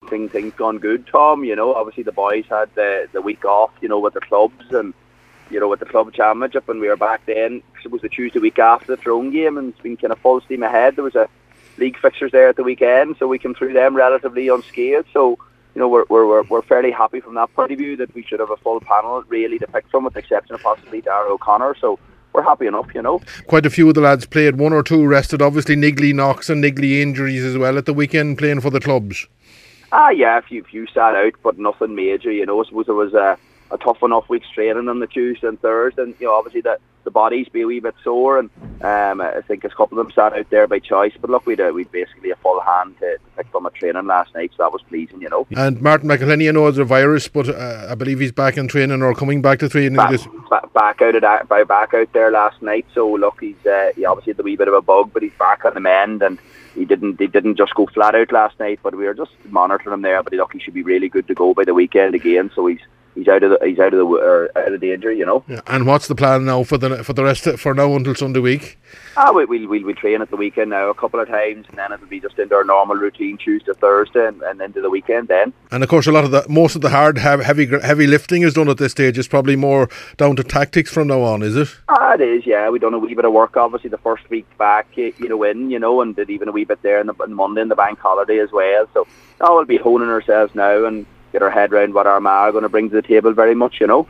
things gone good, Tom. Obviously the boys had the week off, with their clubs and, with the club championship, and we were back then. It was the Tuesday week after the Tyrone game, and it's been kind of full steam ahead. There was a league fixtures there at the weekend, so we came through them relatively unscathed. So, we're fairly happy from that point of view that we should have a full panel really to pick from, with the exception of possibly Darragh O'Connor. So we're happy enough, Quite a few of the lads played, one or two rested. Obviously, Niggly knocks and Niggly injuries as well at the weekend, playing for the clubs. Yeah, a few sat out, but nothing major. I suppose there was a tough enough week's training on the Tuesday and Thursday, and obviously the bodies be a wee bit sore, and I think a couple of them sat out there by choice. But look, we'd basically a full hand to pick from a training last night, so that was pleasing, And Martin McElhinney, I know, has a virus, but I believe he's back in training or coming back to training. Back out there last night. So look, he obviously had a wee bit of a bug, but he's back on the mend, and he didn't just go flat out last night. But we were just monitoring him there. But look, he should be really good to go by the weekend again. So he's out of the danger, Yeah. And what's the plan now for the rest for now until Sunday week? We'll train at the weekend now a couple of times, and then it'll be just into our normal routine Tuesday, Thursday, and into the weekend then. And of course, most of the hard heavy lifting is done at this stage. It's probably more down to tactics from now on, is it? It is, yeah. We've done a wee bit of work, obviously, the first week back, and did even a wee bit there on Monday in the bank holiday as well. So now we'll be honing ourselves now and get our head around what Armagh are going to bring to the table very much,